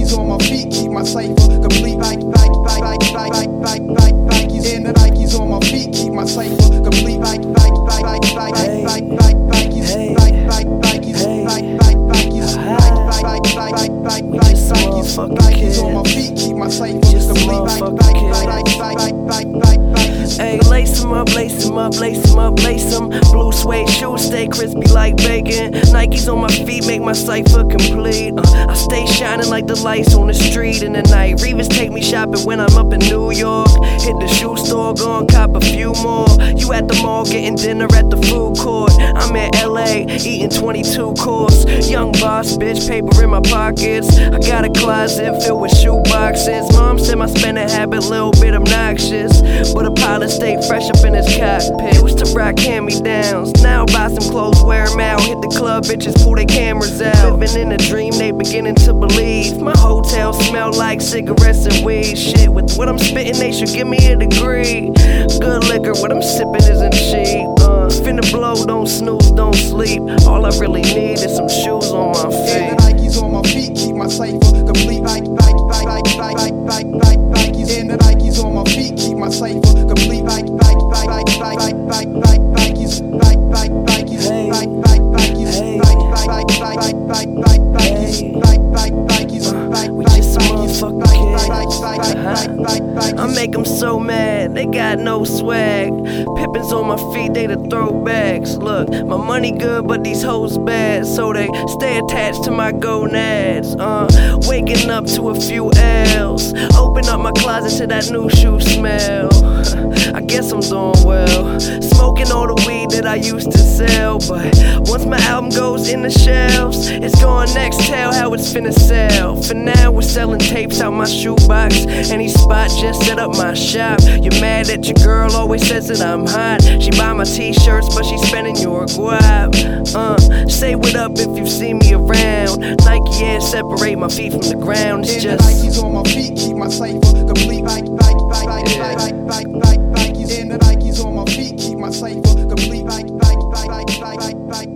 Nikes on my feet, keep my cipher complete. Nikes and the Nikes on my feet, keep my cipher complete. Nikes on my feet, keep my cipher Hey, lace 'em up, lace 'em up, lace 'em up, lace 'em. Blue suede shoes stay crispy like bacon. Nikes on my feet make my cipher complete. I stay shining like the lights on the street in the night. Revis take me shopping when I'm up in New York. Hit the shoe store, go and cop a few more. You at the mall getting dinner at the food court. I'm in LA eating 22 course. Young boss, bitch, paper in my pockets. I got a closet filled with shoe boxes. Mom said my spending habit a little bit obnoxious, but a pilot stay fresh up in his cockpit. Used to rock hand-me-downs, now buy some clothes, wear them out. Hit the club, bitches pull their cameras out. Living in a dream, they beginning to believe. My hotel smell like cigarettes and weed. Shit, with what I'm spitting, they should give me a degree. Good liquor, what I'm sipping isn't cheap. Finna blow, don't snooze, don't sleep. All I really need is some shoes on my feet. And the Nikes on my feet, keep my cipher complete. Nikes and the Nikes on my feet, keep my cipher complete. I make them so mad, they got no swag. Pippins on my feet, they the throwbacks. Look, my money good, but these hoes bad, so they stay attached to my gonads. Waking up to a few L's. Open up my closet to that new shoe smell. I guess I'm doing well. Smoking all the weed that I used to sell, but once my album goes in the shelves, it's going next, tell how it's finna sell. For now, we're selling tapes out my shoebox. Any spot, just set up my shop. You're mad that your girl always says that I'm hot. She buy my t-shirts, but she's spending your guap. Say what up if you see me around. Nike and separate my feet from the ground. It's just Nikes on my feet, keep my cipher complete. Nikes and the Nikes on my feet, keep my cipher complete.